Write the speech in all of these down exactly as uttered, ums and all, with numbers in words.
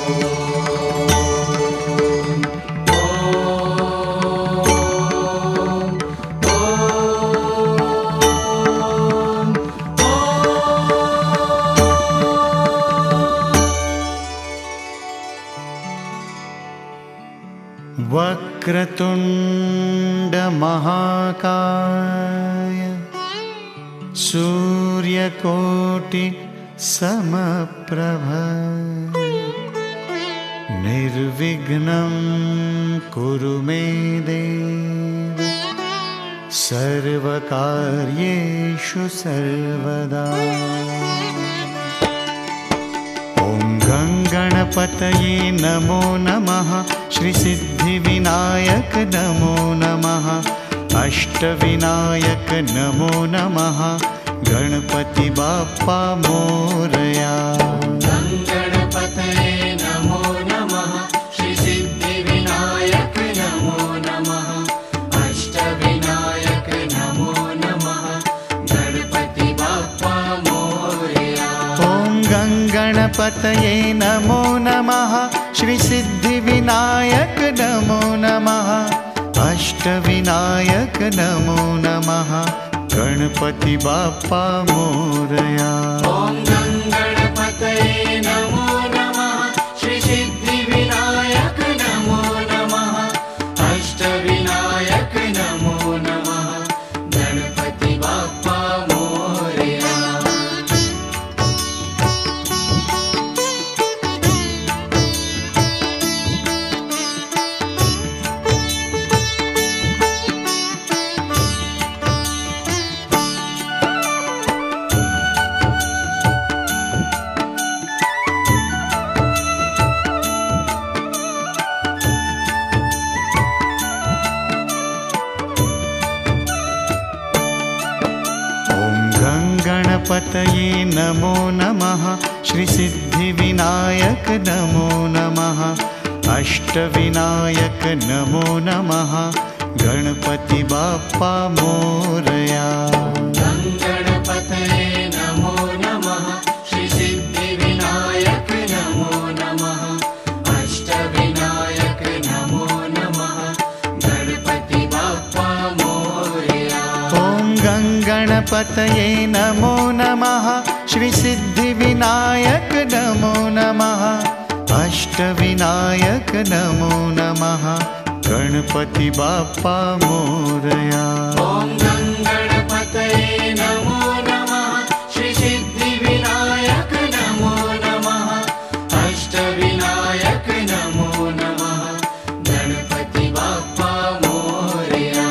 वक्रतुण्ड महाकाय सूर्यकोटि समप्रभ निर्विघ्नं कुरु मे देव सर्वकार्येषु सर्वदा। ॐ गणपतये नमो नमः। श्री सिद्धिविनायक नमो नमः। अष्टविनायक नमो नमः। गणपति बाप्पा मोरया। गणपतये नमो नमः। श्री सिद्धिविनायक नमो नमः। अष्टविनायक नमो नमः। गणपति बाप्पा मोरया। ॐ गणपतये नमो नमः। श्री सिद्धिविनायक नमो नमः। अष्टविनायक नमो नमः। गणपति बाप्पा मोरया। ॐ गणपतये नमो नमः। श्री सिद्धिविनायक नमो नमः। अष्टविनायक नमो नमः। गणपति बाप्पा मोरया। गणपतये नमो नमः। श्री सिद्धिविनायक नमो नमः। अष्टविनायक नमो नमः। गणपति बाप्पा मोरया। गणपतये नमो नमः। श्री सिद्धिविनायक नमो नमः। अष्टविनायक नमो नमः। गणपति बाप्पा मोरया। ॐ गणपतये नमो नमः। श्री सिद्धिविनायक नमो नमः। अष्टविनायक नमो नमः। गणपति बाप्पा मोरया। ॐ गणपतये नमो नमः। श्री सिद्धिविनायक नमो नमः। अष्टविनायक नमो नमः। गणपति बाप्पा मोरया।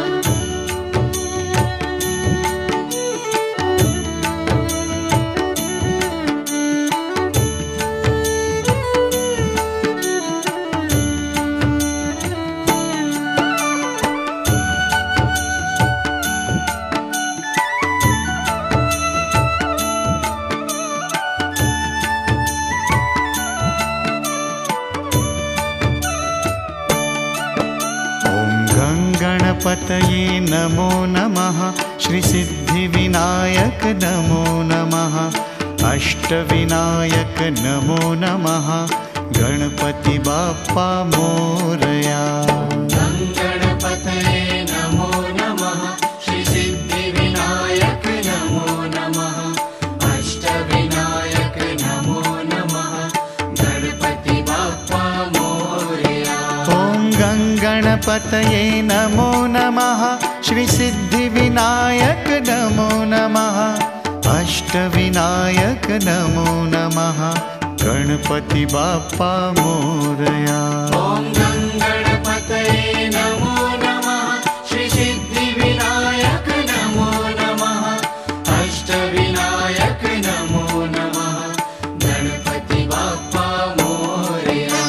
गणपतये नमो नमः। श्री सिद्धिविनायक नमो नमः। अष्टविनायक नमो नमः। गणपति बाप्पा मोरया। गणपतये नमो नमः। श्री सिद्धिविनायक नमो नमः। अष्टविनायक नमो नमः। गणपति बाप्पा मोरया। ॐ गणपतये नमो नमः। श्री सिद्धिविनायक नमो नमः। अष्टविनायक नमो नमः। गणपति बाप्पा मोरया। ॐ गणपतये नमो नमः। श्री सिद्धिविनायक नमो नमः। अष्टविनायक नमो नमः। गणपति बाप्पा मोरया।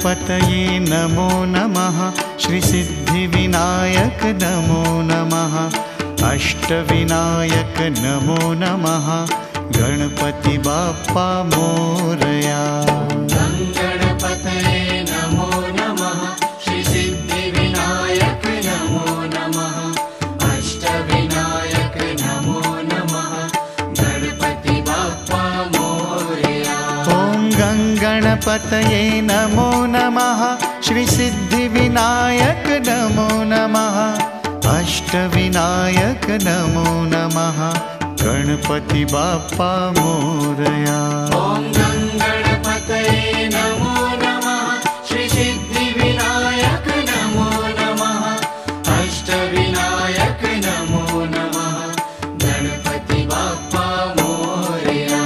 गणपतये नमो नमः श्रीसिद्धिविनायक नमो नमः अष्टविनायक नमो नमः गणपति बाप्पा मोरया। गणपतये नमो नमः श्रीसिद्धिविनायक नमो नमः अष्टविनायक नमो नमः गणपति बाप्पा मोरया। ॐ गणपतये नमो नमः श्रीसिद्धिविनायक नमो नमः अष्टविनायक नमो नमः गणपति बाप्पा मोरया। ॐ गणपतये नमो नमः श्रीसिद्धिविनायक नमो नमः अष्टविनायक नमो नमः गणपति बाप्पा मोरया।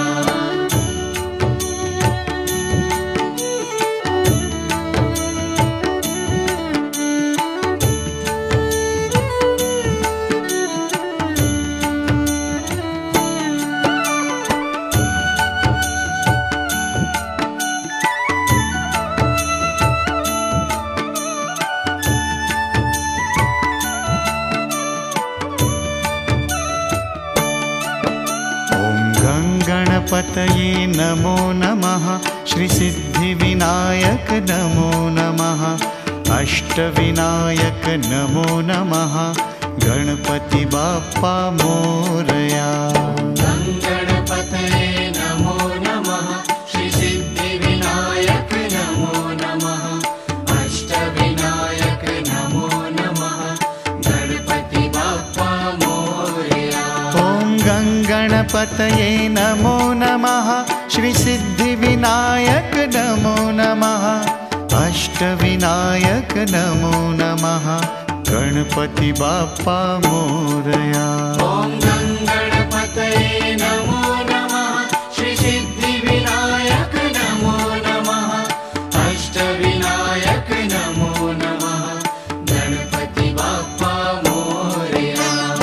गणपतये नमो नमः श्रीसिद्धिविनायक नमो नमः अष्टविनायक नमो नमः गणपति बाप्पा मोरया। गणपतये नमो नमः श्रीसिद्धिविनायक नमो नमः अष्टविनायक नमो नमः गणपति बाप्पा मोरया। ॐ गणपतये नमो नमः श्रीसिद्धिविनायक नमो नमः अष्टविनायक नमो नमः गणपति बाप्पा मोरया। ॐ गणपतये नमो नमः श्रीसिद्धिविनायक नमो नमः अष्टविनायक नमो नमः गणपति बाप्पा मोरया।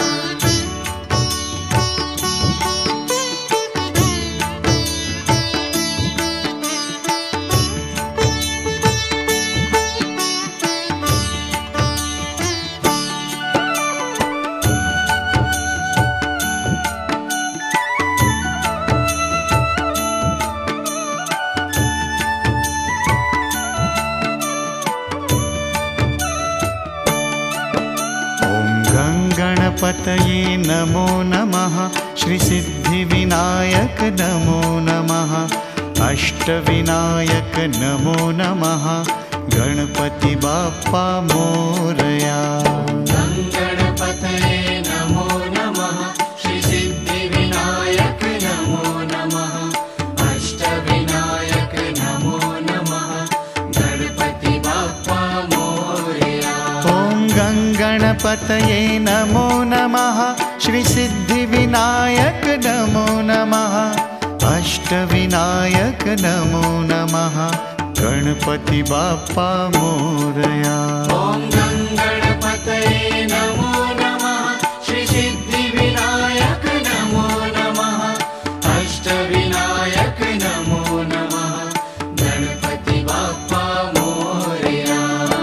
गणपतये नमो नमः श्रीसिद्धिविनायक नमो नमः अष्टविनायक नमो नमः गणपति बाप्पा मोरया। गणपतये नमो नमः श्रीसिद्धिविनायक नमो नमः अष्टविनायक नमो नमः गणपति बाप्पा मोरया। ॐ गणपतये नमो नमः श्रीसिद्धिविनायक नमो नमः अष्टविनायक नमो नमः गणपति बाप्पा मोरया। ॐ गणपतये नमो नमः श्रीसिद्धिविनायक नमो नमः अष्टविनायक नमो नमः गणपति बाप्पा मोरया।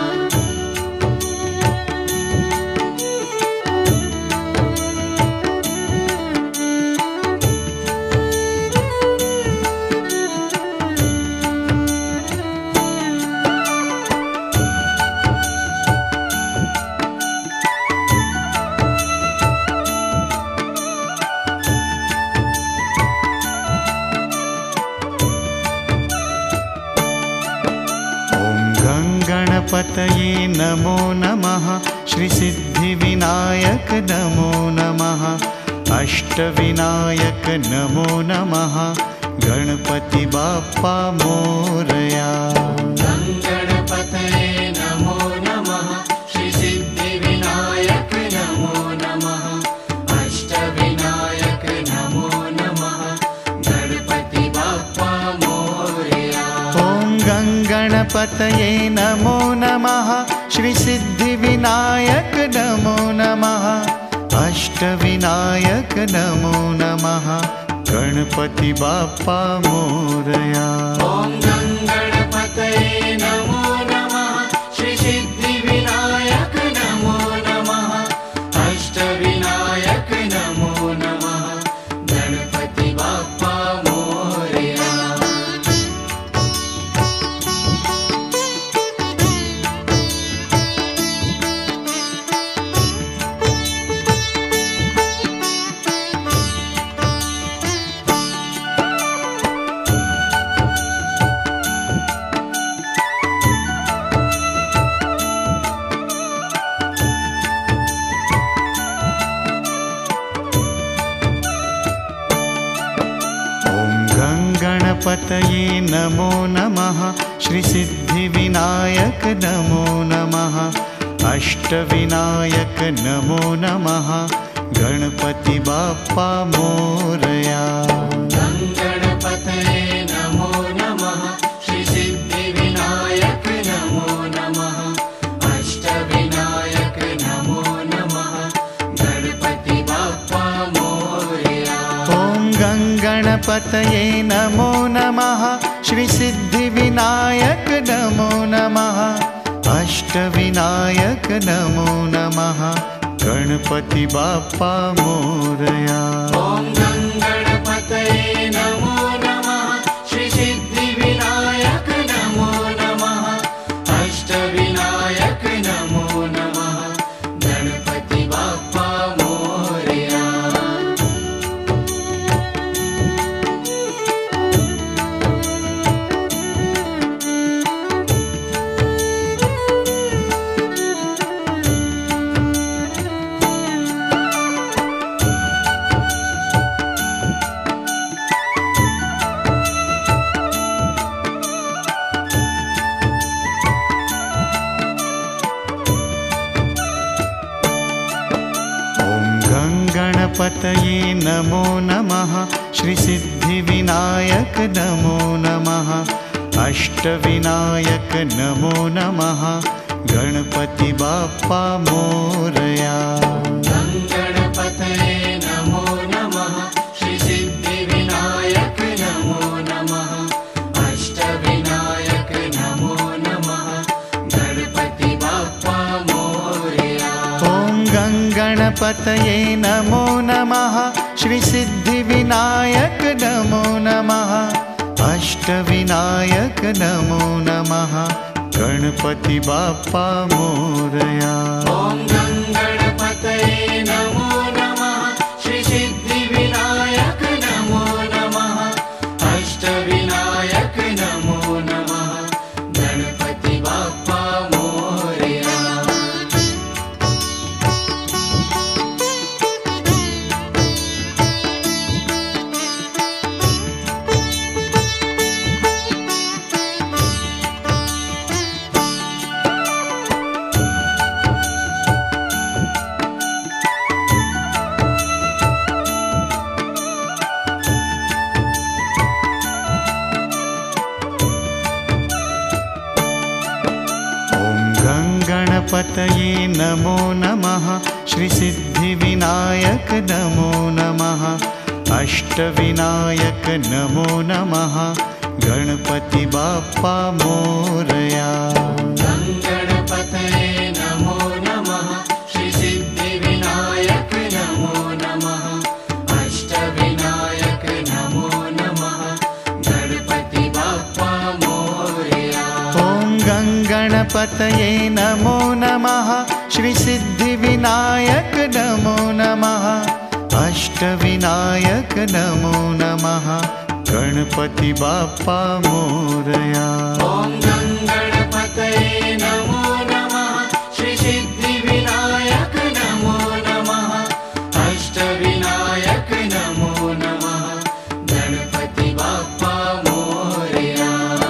गणपतये नमो नमः श्रीसिद्धिविनायक नमो नमः अष्टविनायक नमो नमः गणपति बाप्पा मोरया। गणपतये नमो नमः श्रीसिद्धिविनायक नमो नमः अष्टविनायक नमो नमः गणपति बाप्पा मोरया। ॐ गणपतये नमो नमः श्रीसिद्धिविनायक नमो नमः अष्टविनायक नमो नमः गणपति बाप्पा मोरया। ॐ गणपतये नमो नमो नमः श्रीसिद्धिविनायक नमो नमः अष्टविनायक नमो नमः गणपति बाप्पा मोरया। गणपतये नमो नमः श्रीसिद्धिविनायक नमो नमः अष्टविनायक नमो नमः गणपति बाप्पा मोरया। ॐ गङ्गणपतये नमो नमः श्रीसिद्धिविनायक नमो नमः अष्टविनायक नमो नमः गणपति बाप्पा मोरया। ॐ गणपतये नमो नमः श्रीसिद्धिविनायक नमो नमः अष्टविनायक नमो नमः गणपति बाप्पा मोरया। गणपतये नमो नमः श्रीसिद्धिविनायक नमो नमः अष्टविनायक नमो नमः गणपति बाप्पा मोरया। गणपतये नमो नमः श्रीसिद्धिविनायक नमो नमः अष्टविनायक नमो नमः गणपति बाप्पा मोरया। ॐ गणपतये नमो नमः श्रीसिद्धिविनायक नमो नमः अष्टविनायक नमो नमः गणपति बाप्पा मोरया। ॐ गणपतये नमो नमः श्रीसिद्धिविनायक नमो नमः अष्टविनायक नमो नमः गणपति बाप्पा मोरया। गणपतये नमो नमः श्रीसिद्धिविनायक नमो नमः अष्टविनायक नमो नमः गणपति बाप्पा मोरया। गणपतये नमो नमः श्रीसिद्धिविनायक नमो नमः अष्टविनायक नमो नमः गणपति बाप्पा मोरया। ॐ गणपतये नमो नमः श्रीसिद्धिविनायक नमो नमः अष्टविनायक नमो नमः गणपति बाप्पा मोरया। ॐ गणपतये नमो नमः श्रीसिद्धिविनायक नमो नमः अष्टविनायक नमो नमः गणपति बाप्पा मोरया।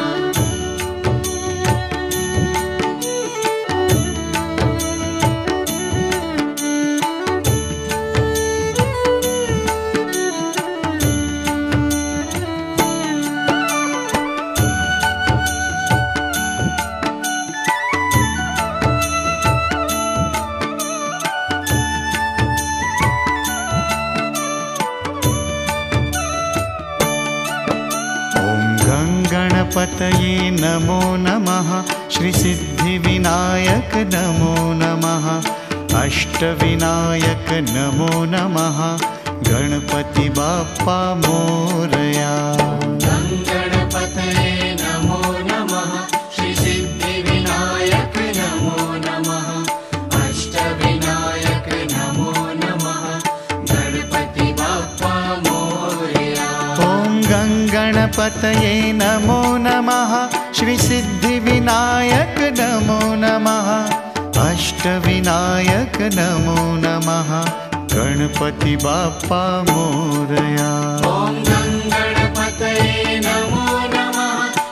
गणपतये नमो नमः श्रीसिद्धिविनायक नमो नमः अष्टविनायक नमो नमः गणपति बाप्पा मोरया। गणपतये नमो नमः श्रीसिद्धिविनायक नमो नमः अष्टविनायक नमो नमः गणपति बाप्पा मोरया। ॐ गणपतये नमो नमः श्रीसिद्धिविनायक नमो नमः अष्टविनायक नमो नमः गणपति बाप्पा मोरया। ॐ गणपतये नमो नमः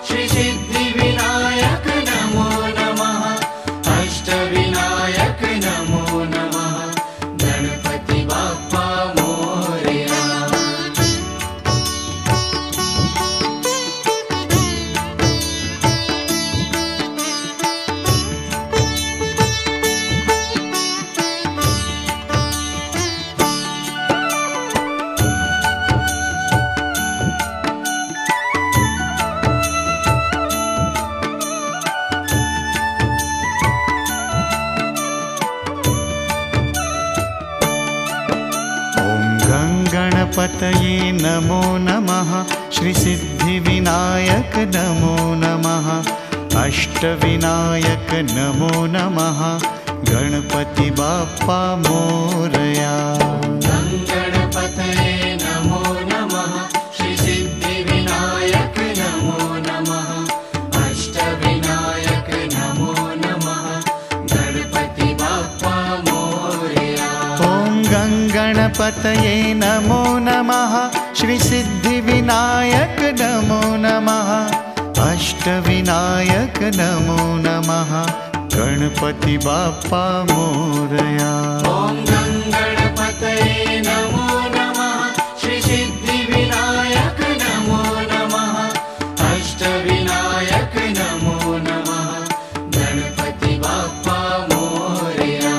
गङ्गणपतये नमो नमः श्रीसिद्धिविनायक नमो नमः अष्टविनायक नमो नमः गणपति बाप्पा मोरया। गङ्गणपतये नमो नमः श्रीसिद्धिविनायक नमो नमः अष्टविनायक नमो नमः गणपति बाप्पा मोरया। ॐ गङ्गणपतये नमो नमः श्रीसिद्धिविनायक नमो नमः अष्टविनायक नमो नमः गणपति बाप्पा मोरया। ॐ गङ्गणपतये नमो नमः श्रीसिद्धिविनायक नमो नमः अष्टविनायक नमो नमः गणपति बाप्पा मोरया।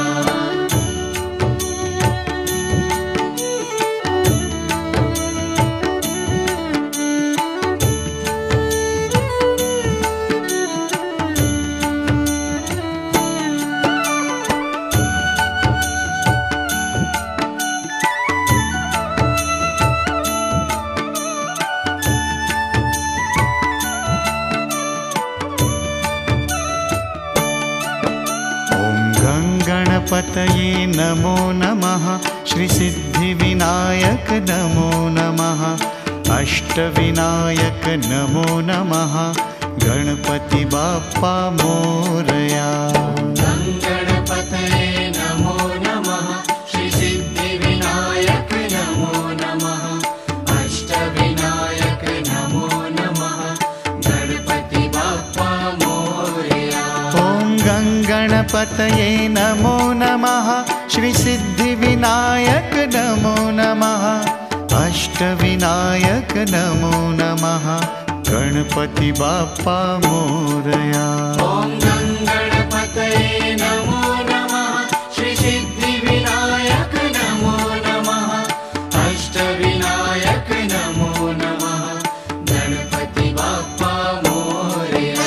गणपतये नमो नमः श्रीसिद्धिविनायक नमो नमः अष्टविनायक नमो नमः गणपति बाप्पा मोरया। गङ्गणपतये नमो नमः श्रीसिद्धिविनायक नमो नमः अष्टविनायक नमो नमः गणपति बाप्पा मोरया। ॐ गङ्गणपतये नमो नमः श्रीसिद्धिविनायक नमो नमः अष्टविनायक नमो नमः गणपति बाप्पा मोरया। ॐ गङ्गणपतये नमो नमः श्रीसिद्धिविनायक नमो नमः अष्टविनायक नमो नमः गणपति बाप्पा मोरया।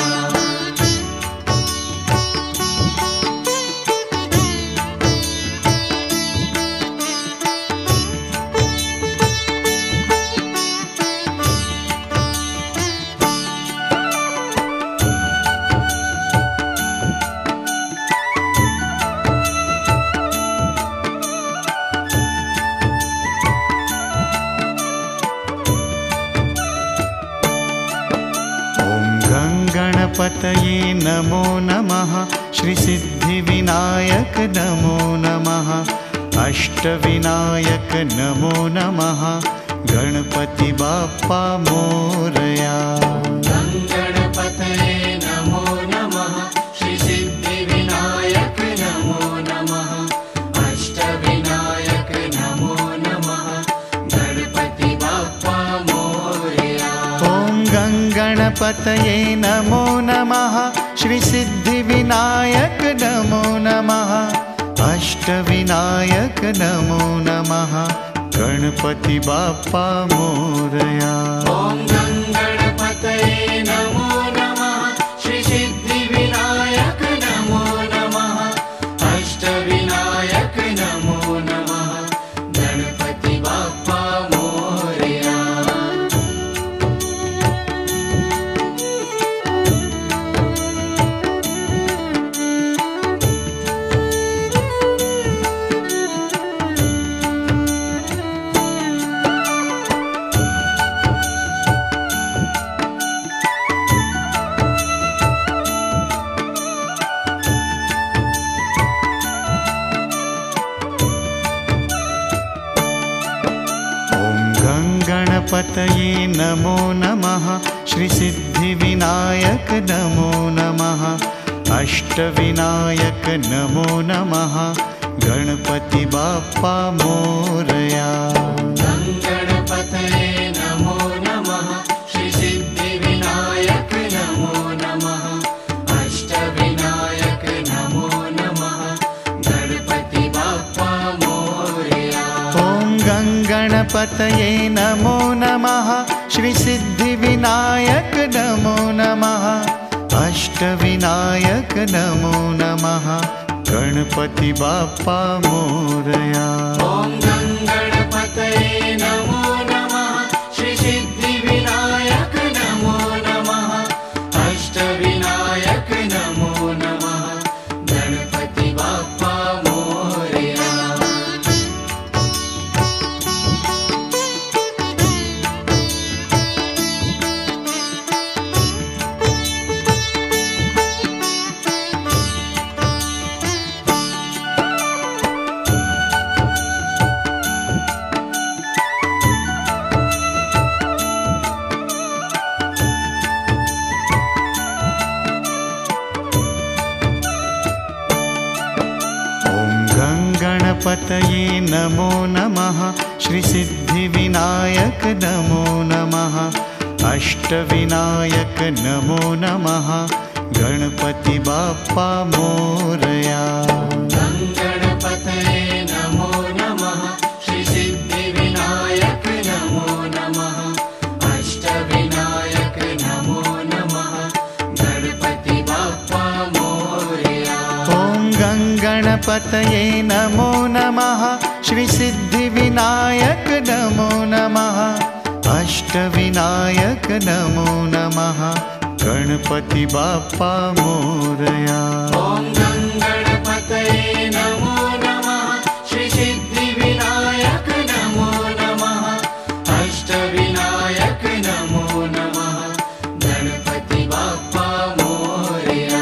गणपतये नमो नमः श्रीसिद्धिविनायक नमो नमः अष्टविनायक नमो नमः गणपति बाप्पा मोरया। गङ्गणपतये नमो नमः श्रीसिद्धिविनायक नमो नमः अष्टविनायक नमो नमः गणपति बाप्पा मोरया। ॐ गङ्गणपतये नमो नमः श्रीसिद्धिविनायक नमो नमः अष्टविनायक नमो नमः गणपति बाप्पा मोरया। ॐ गङ्गणपतये नमो नमः श्रीसिद्धिविनायक नमो नमः अष्टविनायक नमो नमः गणपति बाप्पा मोरया। गणपतये नमो नमः श्रीसिद्धिविनायक नमो नमः अष्टविनायक नमो नमः गणपति बाप्पा मोरया। गङ्गणपतये नमो नमः श्रीसिद्धिविनायक नमो नमः अष्टविनायक नमो नमः गणपति बाप्पा मोरया। ॐ गङ्गणपतये नमो नमः श्रीसिद्धिविनायक नमो नमः अष्टविनायक नमो नमः गणपति बाप्पा मोरया। ॐ गङ्गणपतये गङ्गणपतये नमो नमः श्रीसिद्धिविनायक नमो नमः अष्टविनायक नमो नमः गणपति बाप्पा मोरया। गणपतये नमो नमः श्रीसिद्धिविनायक नमो नमः अष्टविनायक नमो नमः गणपति बाप्पा मोरया। गणपतये नमो नमः श्रीसिद्धिविनायक नमो नमः अष्टविनायक नमो नमः गणपति बाप्पा मोरया। ॐ गणपतये नमो नमः श्रीसिद्धिविनायक नमो नमः अष्टविनायक नमो नमः गणपति बाप्पा मोरया। ॐ गणपतये नमो नमः श्रीसिद्धिविनायक नमो नमः अष्टविनायक नमो नमः गणपति बाप्पा मोरया।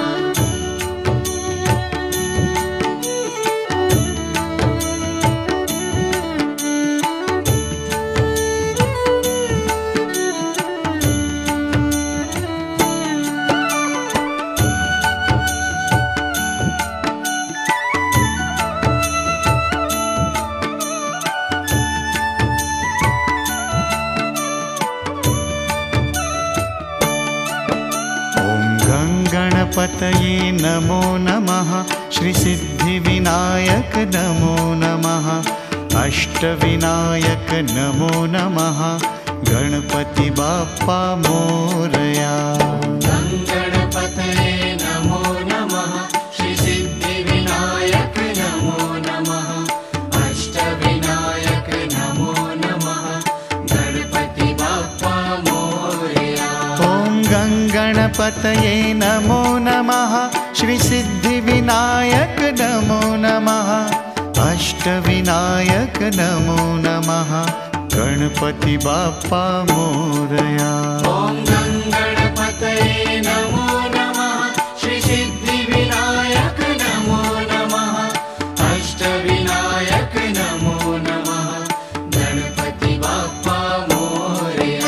गणपतये नमो नमः श्रीसिद्धिविनायक नमो नमः अष्टविनायक नमो नमः गणपति बाप्पा मोरया। गणपतये नमो नमः श्रीसिद्धिविनायक नमो नमः अष्टविनायक नमो नमः गणपति बाप्पा मोरया। ॐ गणपतये नमो नमः श्रीसिद्धिविनायक नमो नमः अष्टविनायक नमो नमः गणपति बाप्पा मोरया। ॐ गणपतये नमो नमः श्रीसिद्धिविनायक नमो नमः अष्टविनायक नमो नमः गणपति बाप्पा मोरया।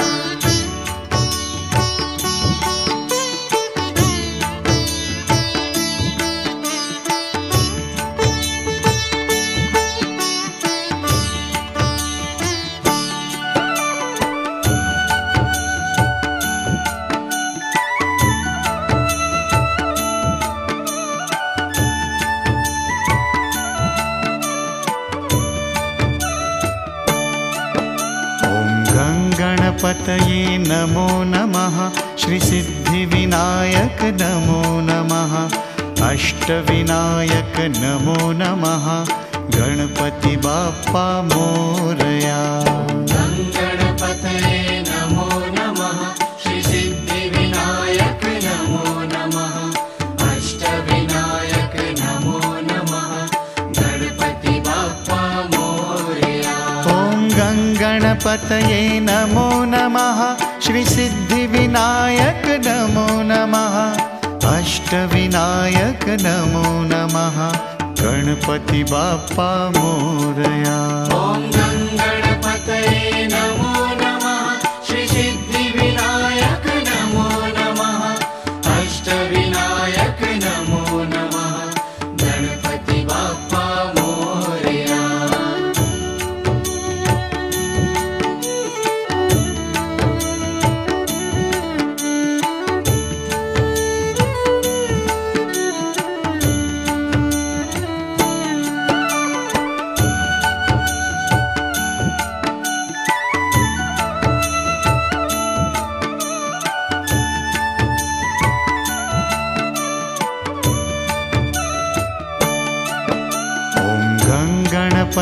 गणपतये नमो नमः श्रीसिद्धिविनायक नमो नमः अष्टविनायक नमो नमः गणपति बाप्पा मोरया। गणपतये नमो नमः श्रीसिद्धिविनायक नमो नमः अष्टविनायक नमो नमः गणपति बाप्पा मोरया। ॐ गणपतये नमो नमः श्रीसिद्धिविनायक नमो नमः अष्टविनायक नमो नमः गणपति बाप्पा मोरया। ॐ गणपतये नमो नमः श्रीसिद्धिविनायक नमो नमः अष्टविनायक नमो नमः गणपति बाप्पा मोरया।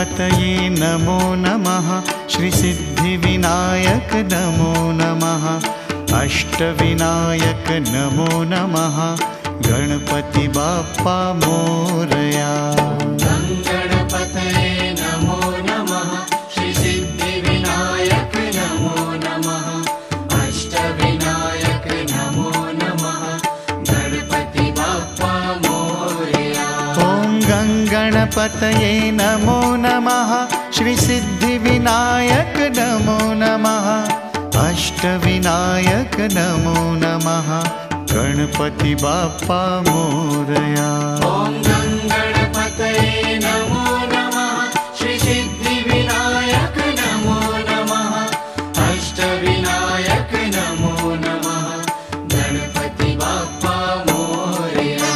गणपतये नमो नमः श्रीसिद्धिविनायक नमो नमः अष्टविनायक नमो नमः गणपति बाप्पा मोरया। गणपतये नमो नमः श्रीसिद्धिविनायक नमो नमः अष्टविनायक नमो नमः गणपति बाप्पा मोरया। ॐ गणपतये नमो नमः श्रीसिद्धिविनायक नमो नमः अष्टविनायक नमो नमः गणपति बाप्पा मोरया। ॐ गणपतये नमो नमः श्रीसिद्धिविनायक नमो नमः अष्टविनायक नमो नमः गणपति बाप्पा मोरया।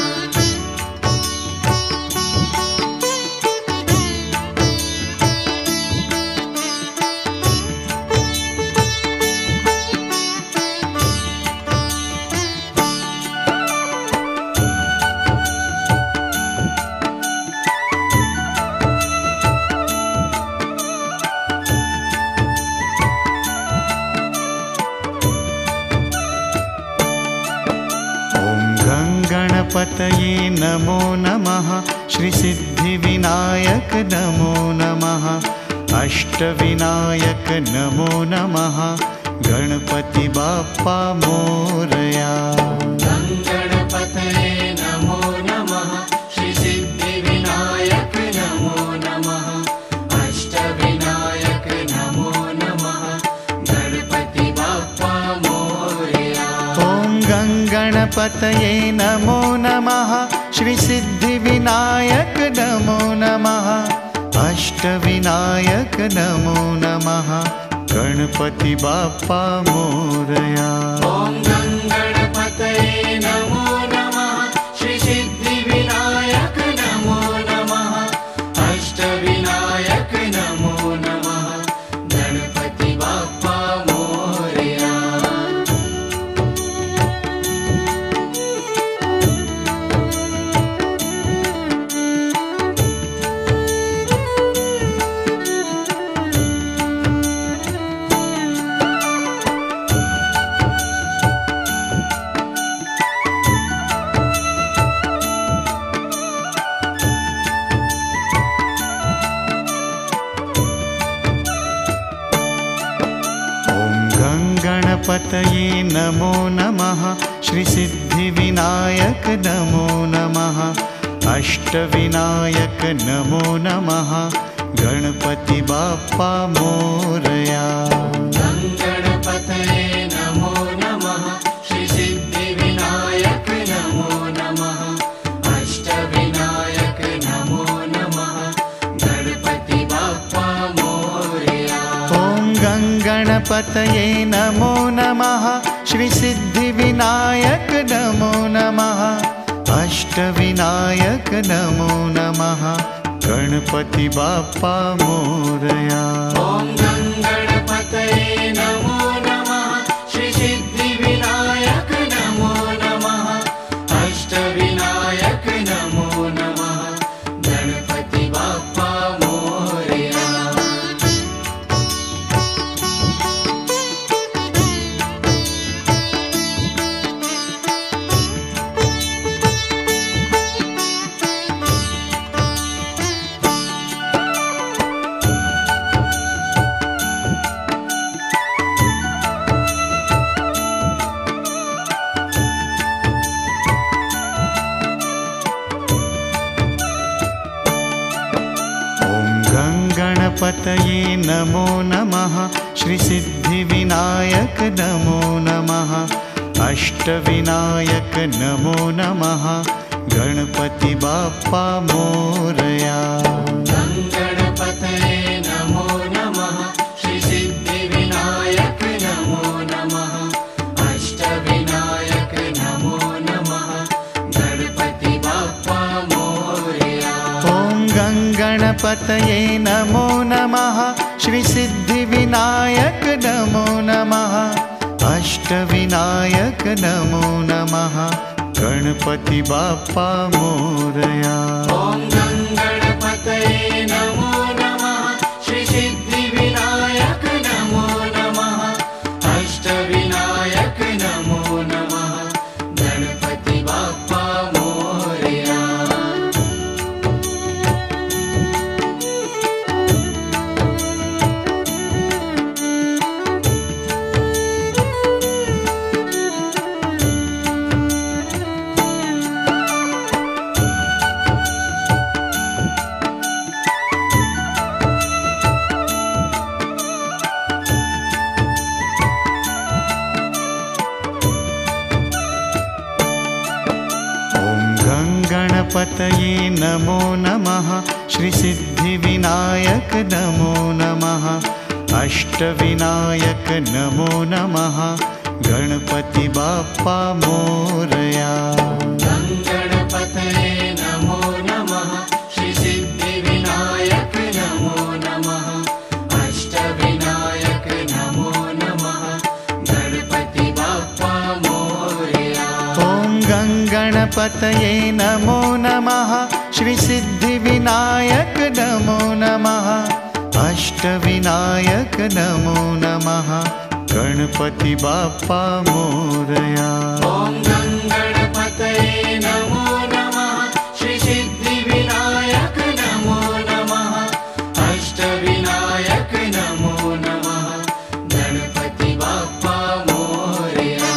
गणपतये नमो नमः श्रीसिद्धिविनायक नमो नमः अष्टविनायक नमो नमः गणपति बाप्पा मोरया। गणपतये नमो नमः श्रीसिद्धिविनायक नमो नमः अष्टविनायक नमो नमः गणपति बाप्पा मोरया। ॐ गणपतये नमो नमः श्रीसिद्धिविनायक नमो नमः अष्टविनायक नमो नमः गणपति बाप्पा मोरया। ॐ गणपतये नमो नमः श्रीसिद्धिविनायक नमो नमः अष्टविनायक नमो नमः गणपति बाप्पा मोरया। गणपतये नमो नमः श्रीसिद्धिविनायक नमो नमः अष्टविनायक नमो नमः गणपति बाप्पा मोरया। गणपतये नमो नमः श्रीसिद्धिविनायक नमो नमः अष्टविनायक नमो नमः गणपति बाप्पा मोरया। ॐ गणपतये नमो नमः श्रीसिद्धिविनायक नमो नमः अष्टविनायक नमो नमः गणपति बाप्पा मोरया। ॐ गणपतये नमो नमः श्रीसिद्धिविनायक नमो नमः अष्टविनायक नमो नमः गणपति बाप्पा मोरया। गणपतये नमो नमः श्रीसिद्धिविनायक नमो नमः अष्टविनायक नमो नमः गणपति बाप्पा मोरया। गणपतये नमो नमः श्रीसिद्धिविनायक नमो नमः अष्टविनायक नमो नमः गणपति बाप्पा मोरया। ॐ गणपतये नमो नमः श्रीसिद्धिविनायक नमो नमः अष्टविनायक नमो नमः गणपति बाप्पा मोरया। ॐ गणपतये नमो गणपतये नमो नमः। श्रीसिद्धिविनायक नमो नमः। अष्टविनायक नमो नमः। गणपति बाप्पा मोरया। गणपतये नमो नमः। श्रीसिद्धिविनायक नमो नमः। अष्टविनायक नमो नमः। गणपति बाप्पा मोरया। ॐ गणपतये नमो नमः। श्रीसिद्धिविनायक नमो नमः। अष्टविनायक नमो नमः। गणपति बाप्पा मोरया। ॐ गणपतये नमो नमः। श्रीसिद्धिविनायक नमो नमः। अष्टविनायक नमो नमः। गणपति बाप्पा मोरया।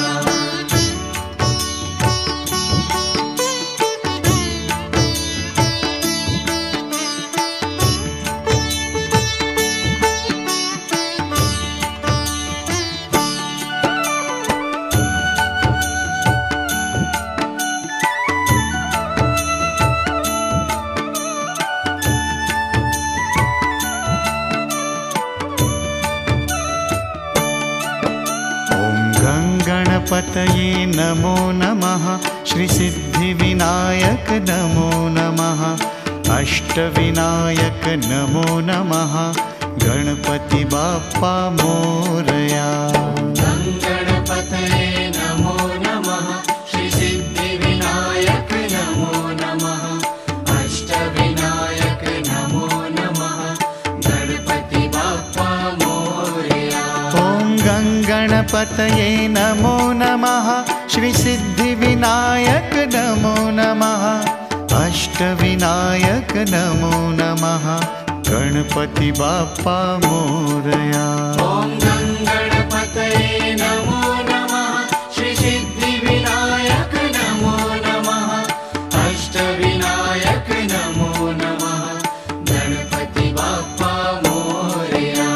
गणपतये नमो नमः। श्रीसिद्धिविनायक नमो नमः। अष्टविनायक नमो नमः। गणपति बाप्पा मोरया। गणपतये नमो नमः। श्रीसिद्धिविनायक नमो नमः। अष्टविनायक नमो नमः। गणपति बाप्पा मोरया। ॐ गणपतये नमो नमः। श्रीसिद्धिविनायक नमो नमः। अष्टविनायक नमो नमः। गणपति बाप्पा मोरया। ॐ गणपतये नमो नमः। श्रीसिद्धिविनायक नमो नमः। अष्टविनायक नमो नमः। गणपति बाप्पा मोरया।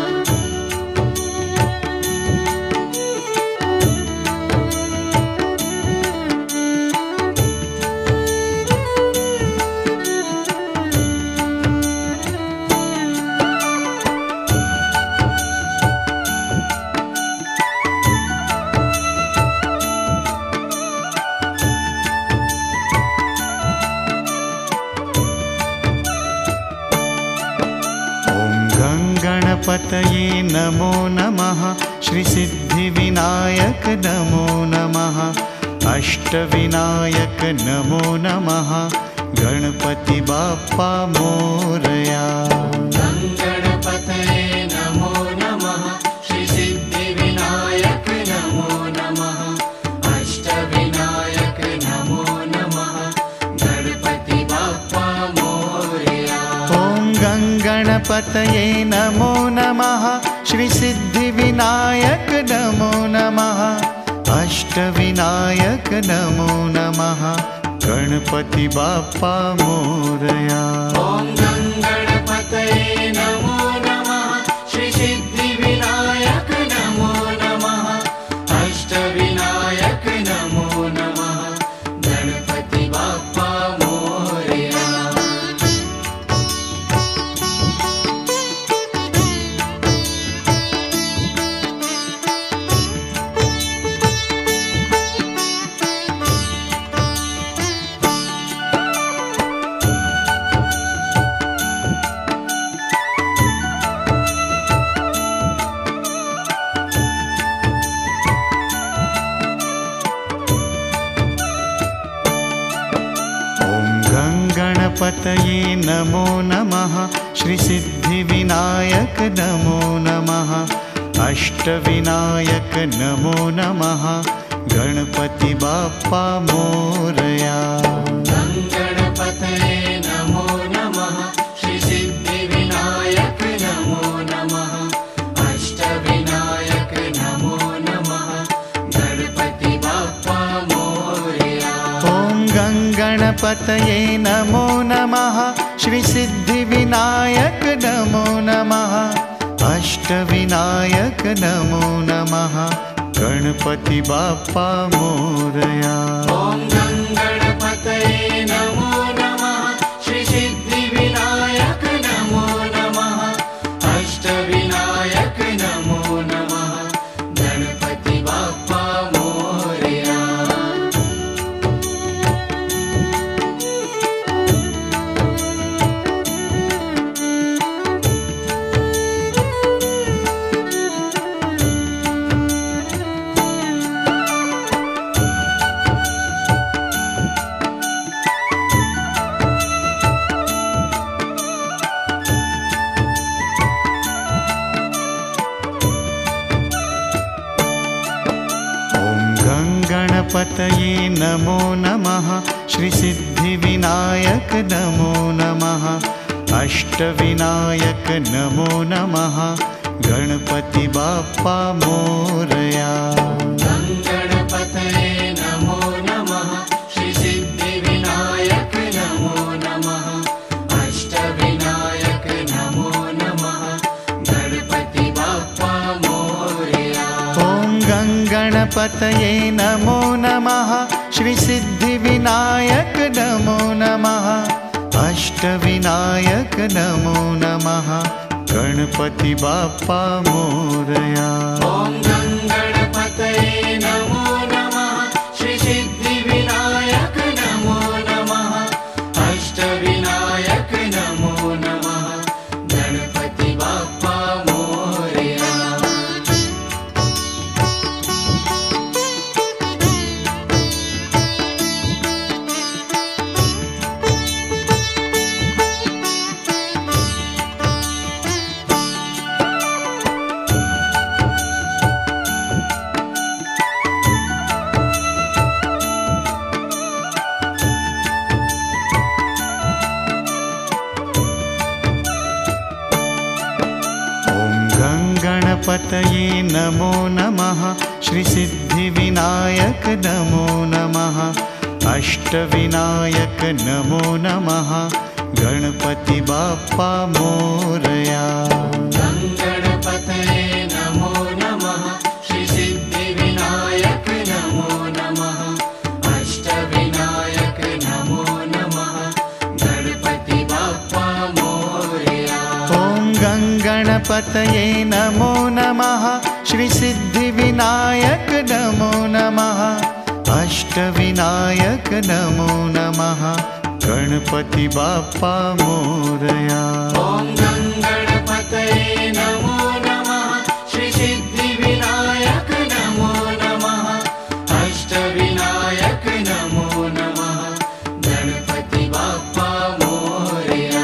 गणपतये नमो नमः। श्रीसिद्धिविनायक नमो नमः। अष्टविनायक नमो नमः। गणपति बाप्पा मोरया। गणपतये नमो नमः। श्रीसिद्धिविनायक नमो नमः। अष्टविनायक नमो नमः। गणपति बाप्पा मोरया। ॐ गणपतये नमो नमः। श्रीसिद्धिविनायक नमो नमः। अष्टविनायक नमो नमः। गणपति बाप्पा मोरया। ॐ गणपतये नमो नमः। श्रीसिद्धिविनायक नमो नमः। अष्टविनायक नमो नमः। गणपति बाप्पा मोरया। गणपतये नमो नमः। श्रीसिद्धिविनायक नमो नमः। अष्टविनायक नमो नमः। गणपति बाप्पा मोरया। गणपतये नमो नमः। श्रीसिद्धिविनायक नमो नमः। अष्टविनायक नमो नमः। गणपति बाप्पा मोरया। ॐ गणपतये नमो नमः। श्रीसिद्धिविनायक नमो नमः। अष्टविनायक नमो नमः। गणपति बाप्पा मोरया। ॐ गणपतये नमो गणपतये नमो नमः। श्रीसिद्धिविनायक नमो नमः। अष्टविनायक नमो नमः। गणपति बाप्पा मोरया। गणपतये नमो नमः। श्रीसिद्धिविनायक नमो नमः। अष्टविनायक नमो नमः। गणपति बाप्पा मोरया। ॐ गणपतये नमो नमः। श्रीसिद्धिविनायक नमो नमः। अष्टविनायक नमो नमः। गणपति बाप्पा मोरया। ॐ गणपतये नमो नमः। श्रीसिद्धिविनायक नमो नमः। अष्टविनायक नमो नमः। गणपति बाप्पा मोरया। गणपतये नमो नमः। श्रीसिद्धिविनायक नमो नमः। अष्टविनायक नमो नमः। गणपति बाप्पा मोरया। गणपतये नमो नमः। श्रीसिद्धिविनायक नमो नमः। अष्टविनायक नमो नमः। गणपति बाप्पा मोरया। ॐ गणपतये नमो नमः। श्रीसिद्धिविनायक नमो नमः। अष्टविनायक नमो नमः। गणपति बाप्पा मोरया। ॐ गणपतये नमो नमः। श्रीसिद्धिविनायक नमो नमः। अष्टविनायक नमो नमः। गणपति बाप्पा मोरया।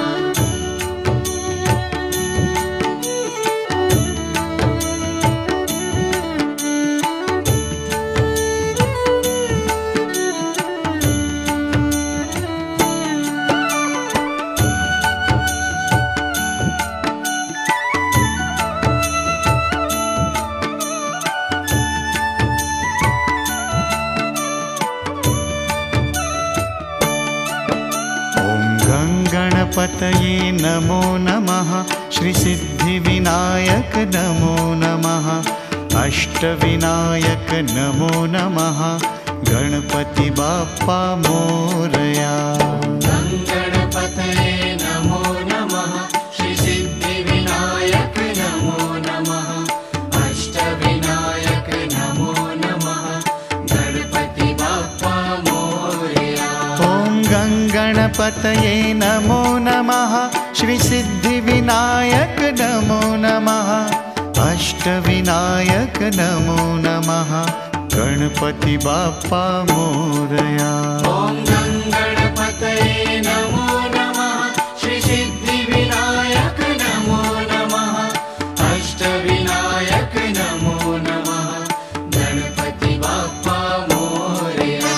गणपतये नमो नमः। श्रीसिद्धिविनायक नमो नमः। अष्टविनायक नमो नमः। गणपति बाप्पा मोरया। गणपतये नमो नमः। श्रीसिद्धिविनायक नमो नमः। अष्टविनायक नमो नमः। गणपति बाप्पा मोरया। ॐ गणपतये नमो नमः। श्रीसिद्धिविनायक नमो नमः। अष्टविनायक नमो नमः। गणपति बाप्पा मोरया। ॐ गणपतये नमो नमः। श्रीसिद्धिविनायक नमो नमः। अष्टविनायक नमो नमः। गणपति बाप्पा मोरया।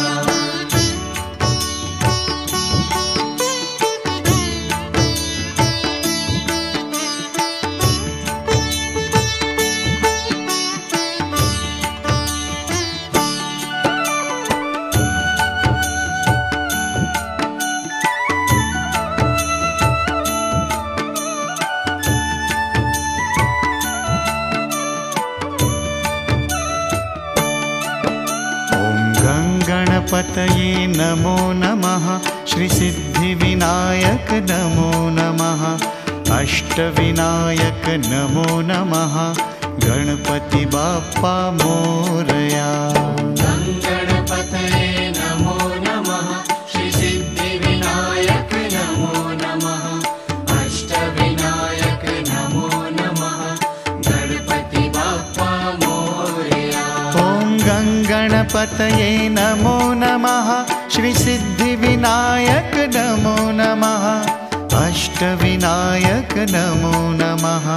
गणपतये नमो नमः। श्रीसिद्धिविनायक नमो नमः। अष्टविनायक नमो नमः। गणपति बाप्पा मोरया। गणपतये नमो नमः। श्रीसिद्धिविनायक नमो नमः। अष्टविनायक नमो नमः। गणपति बाप्पा मोरया। ॐ गणपतये नमो नमः। श्रीसिद्धिविनायक नमो नमः। अष्टविनायक नमो नमः।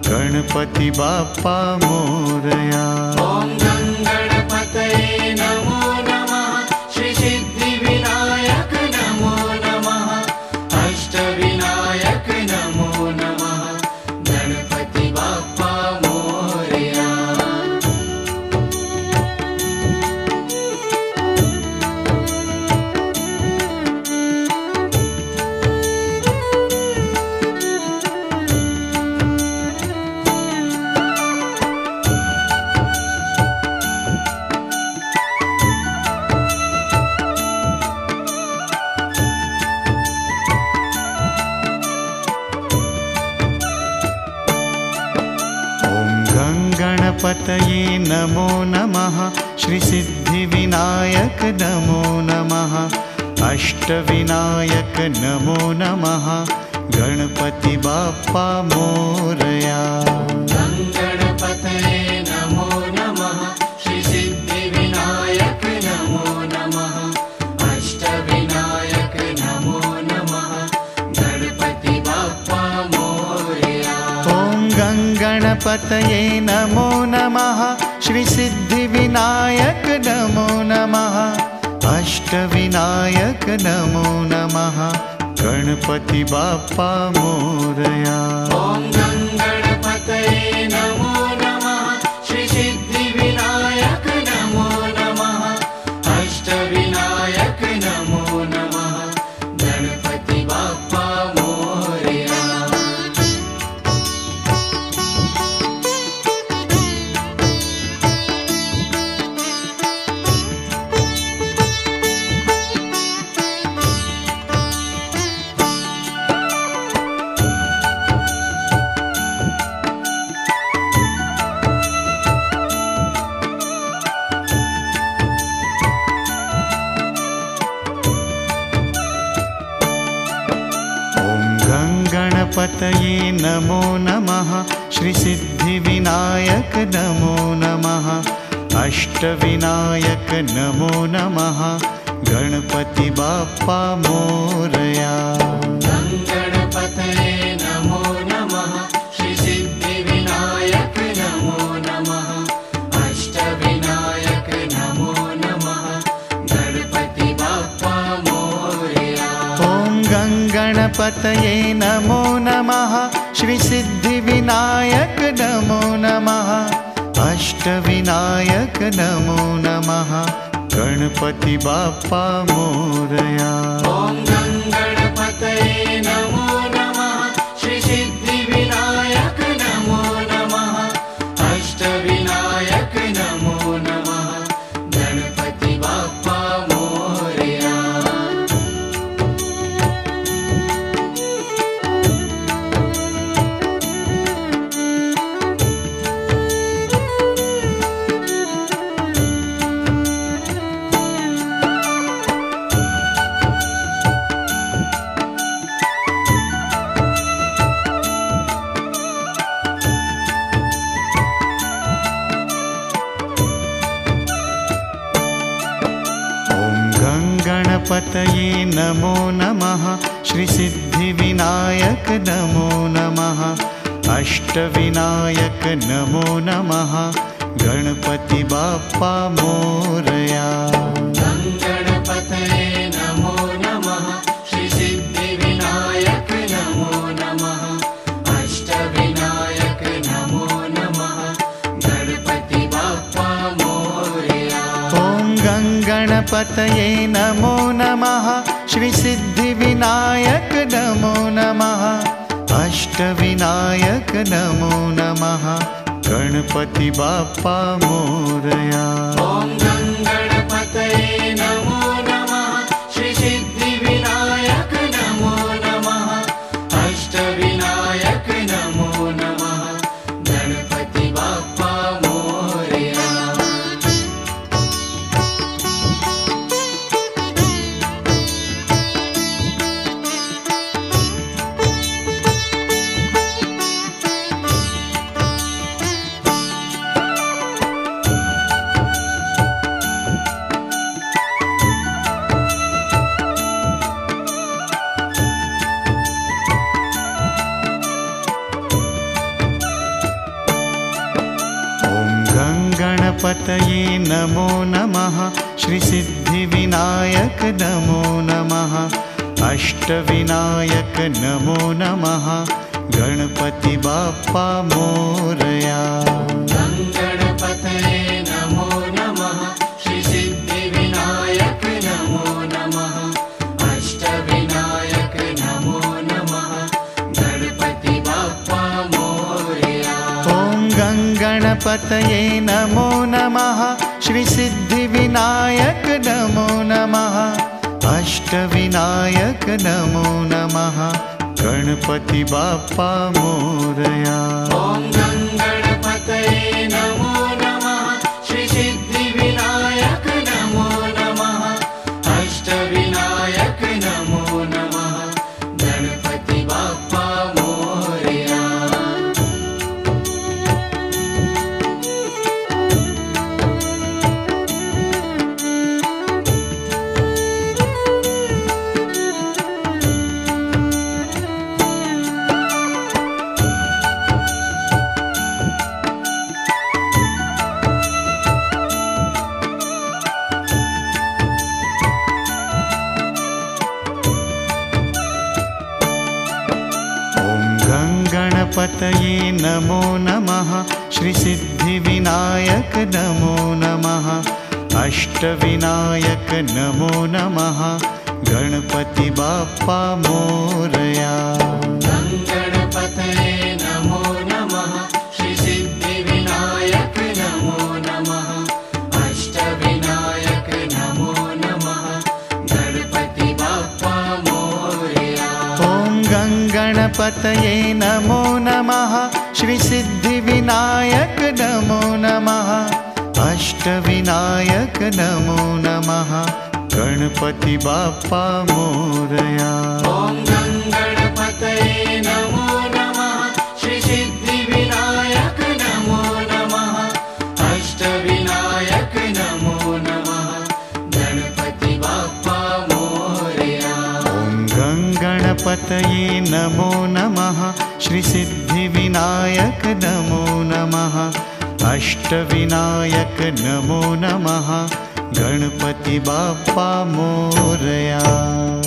गणपति बाप्पा मोरया। ॐ गणपतये नमो गङ्गणपतये नमो नमः श्रीसिद्धिविनायक नमो नमः अष्टविनायक नमो नमः गणपति बाप्पा मोरया। गङ्गणपतये नमो नमः श्रीसिद्धिविनायक नमो नमः अष्टविनायक नमो नमः गणपति बाप्पा मोरया। ॐ गङ्गणपतये नमो नमः श्रीसिद्धिविनायक नमो नमः अष्टविनायक नमो नमः गणपति बाप्पा मोरया। ॐ गङ्गणपतये नमो नमः श्रीसिद्धिविनायक नमो नमः अष्टविनायक नमो नमः गणपति बाप्पा मोरया। गणपतये नमो नमः श्रीसिद्धिविनायक नमो नमः अष्टविनायक नमो नमः गणपति बाप्पा मोरया। गङ्गणपतये नमो नमः श्रीसिद्धिविनायक नमो नमः अष्टविनायक नमो नमः गणपति बाप्पा मोरया। ॐ गङ्गणपतये नमो नमः श्रीसिद्धिविनायक नमो नमः अष्टविनायक नमो नमः गणपति बाप्पा मोरया। ॐ गङ्गणपतये नमो नमः श्रीसिद्धिविनायक नमो नमः अष्टविनायक नमो नमः गणपति बाप्पा मोरया। गणपतये नमो नमः श्रीसिद्धिविनायक नमो नमः अष्टविनायक नमो नमः गणपति बाप्पा मोरया। गङ्गणपतये नमो नमः श्रीसिद्धिविनायक नमो नमः अष्टविनायक नमो नमः गणपति बाप्पा मोरया। ॐ गङ्गणपतये नमो नमः श्रीसिद्धिविनायक नमो नमः अष्टविनायक नमो नमः गणपति बाप्पा मोरया। ॐ गङ्गणपतये नमो नमः श्रीसिद्धिविनायक नमो नमः अष्टविनायक नमो नमः गणपति बाप्पा मोरया। गणपतये नमो नमः श्रीसिद्धिविनायक नमो नमः अष्टविनायक नमो नमः गणपति बाप्पा मोरया। गङ्गणपतये नमो नमः श्रीसिद्धिविनायक नमो नमः अष्टविनायक नमो नमः गणपति बाप्पा मोरया। ॐ गङ्गणपतये नमो नमः श्रीसिद्धिविनायक नमो नमः अष्टविनायक नमो नमः गणपति बाप्पा मोरया। ॐ गङ्गणपतये नमो गणपतये नमो नमः। श्रीसिद्धिविनायक नमो नमः। अष्टविनायक नमो नमः। गणपति बाप्पा मोरया। गणपतये नमो नमः। श्रीसिद्धिविनायक नमो नमः। अष्टविनायक नमो नमः। गणपति बाप्पा मोरया। ॐ गणपतये नमो नमः। श्रीसिद्धिविनायक नमो नमः। अष्टविनायक नमो नमः। गणपति बाप्पा मोरया। ॐ गणपतये नमो नमः। श्रीसिद्धिविनायक नमो नमः। अष्टविनायक नमो नमः। गणपति बाप्पा मोरया। ॐ गणपतये नमो नमः। श्रीसिद्धिविनायक नमो नमः। अष्टविनायक नमो नमः। गणपति बाप्पा मोरया।